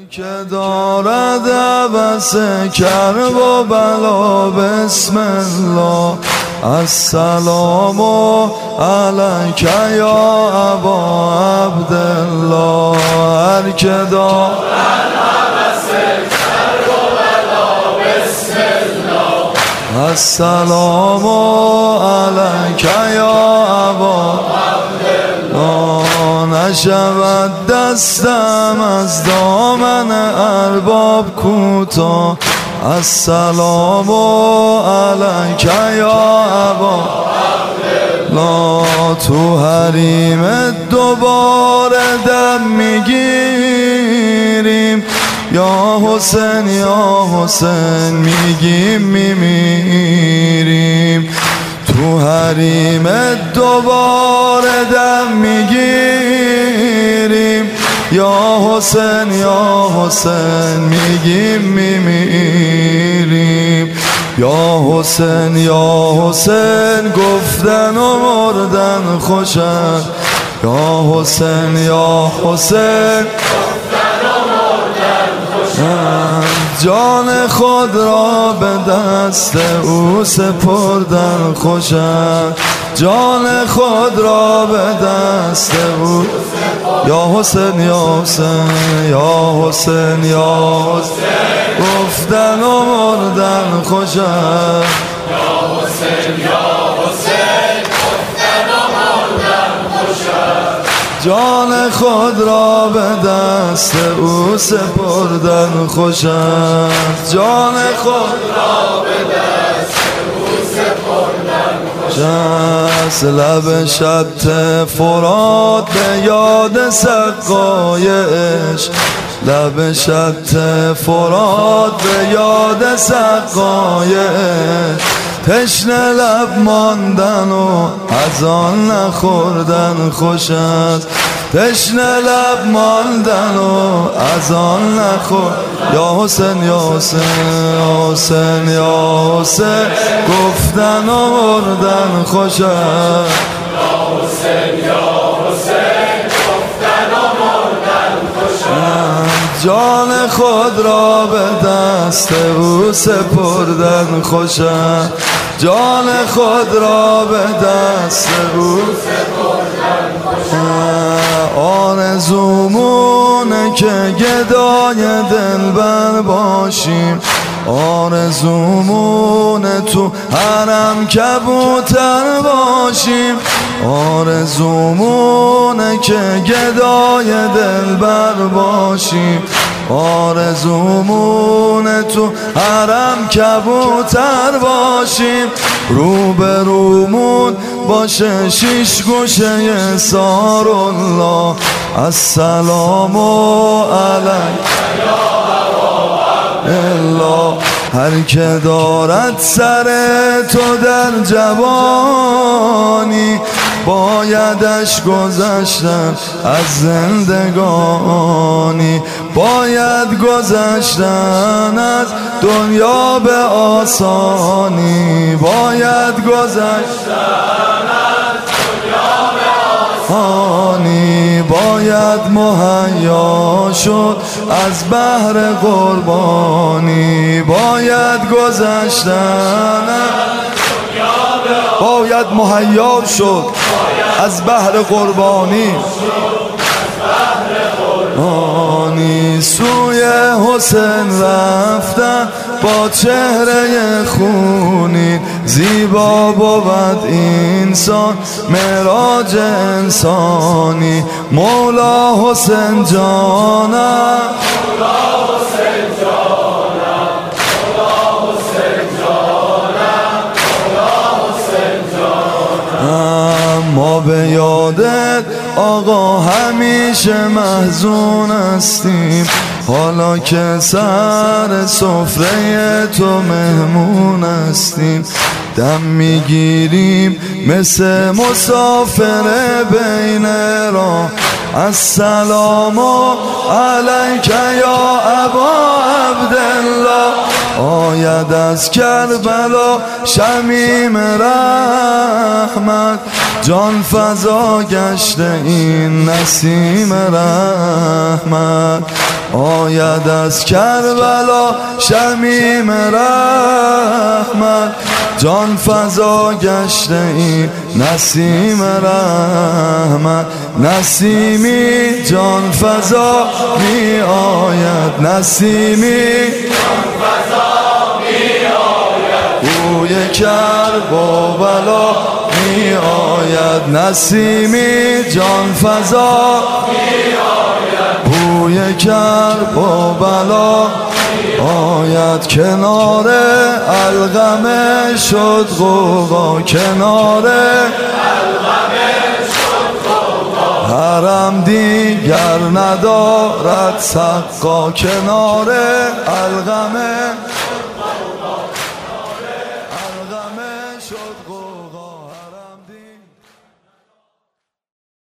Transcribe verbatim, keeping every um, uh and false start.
که دارد عبس کرب و بلا بسم الله السلام علیک یا ابا عبدالله. هر که دارد عبس کرب و بلا بسم الله السلام علیک یا ابا عبدالله. نشود دستم از دامن ارباب کوتاه السلام علیک یا ابا عبدالله. تو حریم دوباره دم میگیریم یا حسین یا حسین میگیم میمیریم. تو حریم دوباره دم میگیریم یا حسین یا حسین میگیم میمیریم. یا حسین یا حسین گفتن و مردن خوش است. یا حسین یا حسین جان خود را به دست او سپردن خوش است. جان خود را به دست او. یا حسین یا حسین یا حسین یا حسین گفتن و مردن خوش است. یا حسین یا حسین گفتن و مردن خوش است. جان خود را به دست او سپردن خوش است. جان خود را به دست او سپردن خوش است. لب شط فرات به یاد سقای عشق. لب شط فرات به یاد سقای عشق. تشنه لب ماندن و از آن نخوردن خوش است. تشنه لب ماندن و از آن نخور. یا حسین یا حسین حسین یا حسین گفتن و مردن خوش است. یا حسین یا حسین گفتن و مردن خوش است. جان خود را به دست او سپردن خوش است. جان خود را به دست او سپردن خوش است. آرزومونه که گدای دلبر باشیم. آرزومونه تو حرم کبوتر باشیم. آرزومونه که گدای دلبر باشیم. آرزومونه تو حرم کبوتر باشیم. رو به رومون باشه شیش گوشه سار الله السلام علیک الله. هر که دارد سر تو در جوانی بایدش گذشتن از زندگانی. باید گذشتن از دنیا به آسانی. باید گذشتن از دنیا به آسانی. باید مهیا شد از بحر قربانی. باید گذشتن باید مهیا شد از بحر قربانی. آنی سوی حسین رفتن با چهره خونین. زیبا بود اینسان معراج انسانی. مولا حسین جانم مولا حسین جانم مولا حسین جانم مولا حسین جانم. ما به یادت آقا همیشه محزون هستیم. حالا که سر سفره تو مهمون هستیم. دم میگیریم مثل مسافر بین راه السلام علیک یا ابا عبدالله. آید آید از کربلا شمیم رحمت، جان فضا گشته این نسیم رحمت. آید از کربلا شمیم رحمت، جان فضا گشته این نسیم رحمت. نسیمی جان فضا می آید، نسیمی جان فضا می آید، بوی کرب و بلا می آید. نسیمی جان فضا می آید، بوی کرب و بلا آید. کنار القمه شد غوغا، کنار القمه شد غوغا، حرم دیگر ندارد سقا، کنار القمه